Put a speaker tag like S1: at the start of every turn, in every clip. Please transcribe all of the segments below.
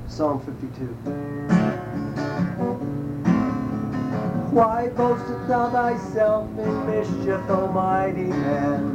S1: Psalm 52. Why boastest thou thyself in mischief, O mighty man?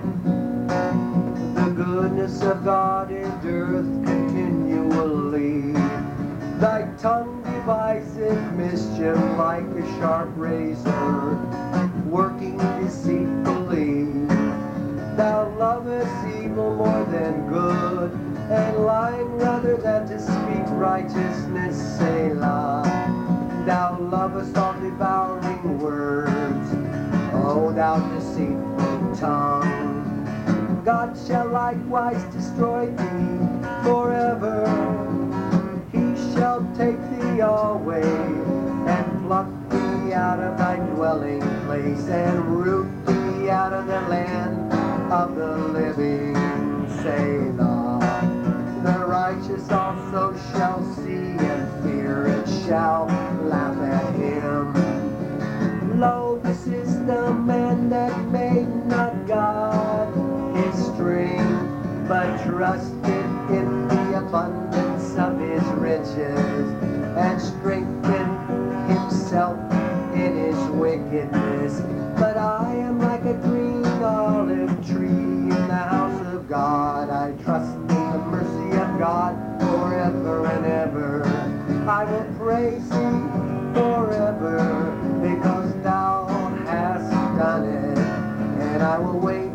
S1: The goodness of God endureth continually. Thy tongue deviseth mischief like a sharp razor, working deceitfully. Thou lovest evil more than good, and lying rather than to speak righteousness, Selah. Thou lovest all devouring words, O thou deceitful tongue. God shall likewise destroy thee forever. He shall take thee away, and pluck thee out of thy dwelling place, and root thee out of the land of the living, Selah. The righteous also shall see and fear, and shall laugh at him. Lo, this is the man that made not God his strength, but trusted in the abundance of his riches, and strengthened himself in his wickedness. But I am like a green olive tree in the house of God. I trust in the mercy of God forever and ever. I will praise thee forever, because thou hast done it, and I will wait